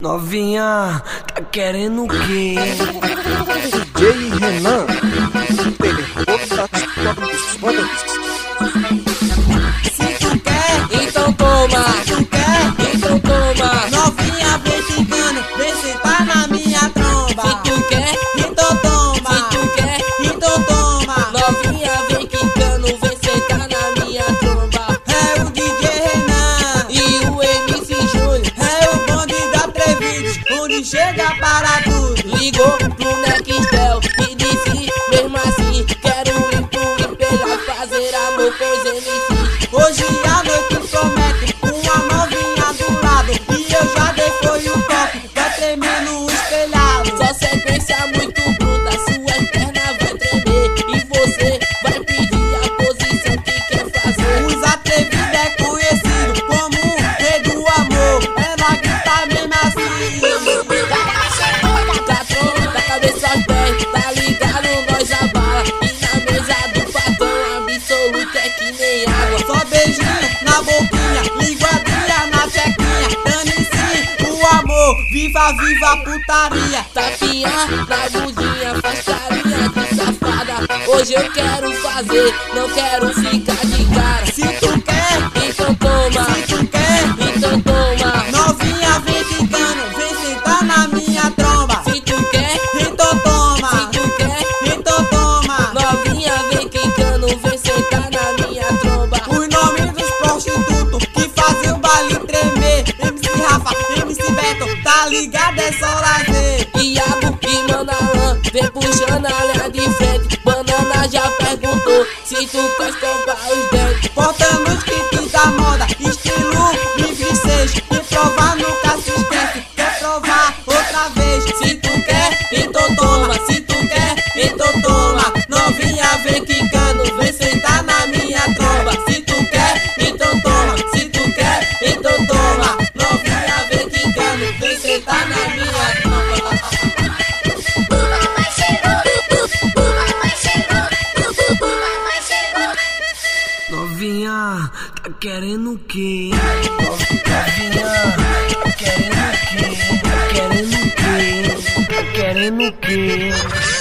Novinha, tá querendo o quê? DJ Renan, Se tu quer, então toma. Se tu quer, então toma. Novinha vem ficando, vem sentar na minha tromba. Se tu quer, então toma. Se tu quer, então toma. Novinha vem quicando, vem sentar na minha tromba. É o DJ Renan e o MC Júnior. É o bonde da Trevides, onde chega para tudo. Ligou pro Nextel e disse, mesmo assim, quero ir pro Imperial fazer amor com os MC. Hoje a noite promete uma novinha do lado, e eu já dei foi o toque, vai tremer no espelhado. Só sequência muito bruta, sua perna vai tremer e você vai pedir a posição que quer fazer. Os Atrevidos é conhecido como o rei do amor, ela grita mesmo assim. Da cabeça aos pés, tá ligado, nós abala. E na mesa do patrão absoluto é que nem água. Só beijinho na boquinha, linguadinha na chequinha. Dane-se o amor, viva, viva a putaria. Tapinha na bundinha, faz carinha de safada. Hoje eu quero fazer, não quero ficar de cara. Se tu quer, então toma. Se tu quer, então toma. Novinha vem ficando, vem sentar na minha tromba. Se tu quer, então toma. Se tu quer, então toma. Novinha vem quicando, vem sentar na minha tromba. Os nomes dos prostitutos que fazem o baile tremer: MC Rafa, MC Beto, tá ligado, é só lazer. Iago e Manalan, vem puxando a linha de frente. Banana já perguntou se tu quer escovar os dentes. Portando os kits da moda, estilo livre 6. Quem provar nunca se esquece, quer provar outra vez. Se tu quer, então toma. Se tu quer, então toma. Novinha vem quicando, vem sentar na minha tromba. Se tu quer, então toma. Se tu quer, então toma. Novinha vem quicando, vem sentar na minha tromba. Novinha, tá querendo o quê? Novinha, tá querendo o quê? Tá querendo o quê? Tá querendo o quê?